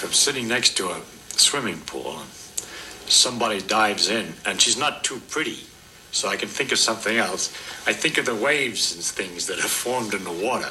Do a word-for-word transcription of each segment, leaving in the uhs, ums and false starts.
if I'm sitting next to a swimming pool, somebody dives in, and she's not too pretty, so I can think of something else. I think of the waves and things that have formed in the water.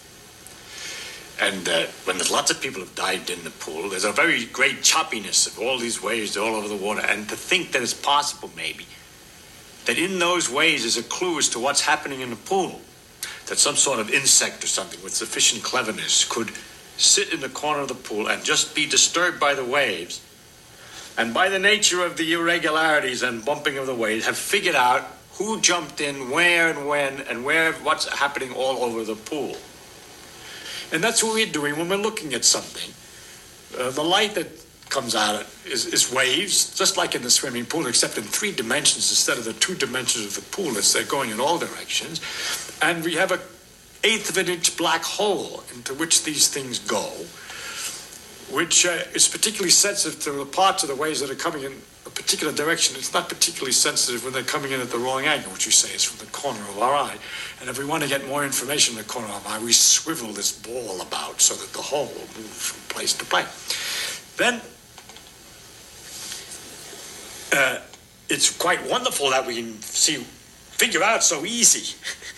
And uh, when there's lots of people have dived in the pool, there's a very great choppiness of all these waves all over the water. And to think that it's possible, maybe, that in those waves is a clue as to what's happening in the pool. That some sort of insect or something with sufficient cleverness could sit in the corner of the pool and just be disturbed by the waves, and by the nature of the irregularities and bumping of the waves, have figured out who jumped in, where and when, and where, what's happening all over the pool. And that's what we're doing when we're looking at something. Uh, the light that comes out is, is waves, just like in the swimming pool, except in three dimensions instead of the two dimensions of the pool. It's they're going in all directions. And we have a eighth of an inch black hole into which these things go, which uh, is particularly sensitive to the parts of the waves that are coming in a particular direction. It's not particularly sensitive when they're coming in at the wrong angle, which you say is from the corner of our eye. And if we want to get more information in the corner of our eye, we swivel this ball about so that the hole will move from place to place. Then uh, it's quite wonderful that we can see, figure out so easy